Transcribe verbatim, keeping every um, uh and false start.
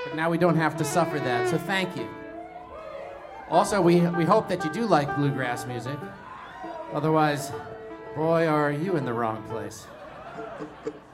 But now we don't have to suffer that, so thank you. Also, we, we hope that you do like bluegrass music. Otherwise, boy, are you in the wrong place.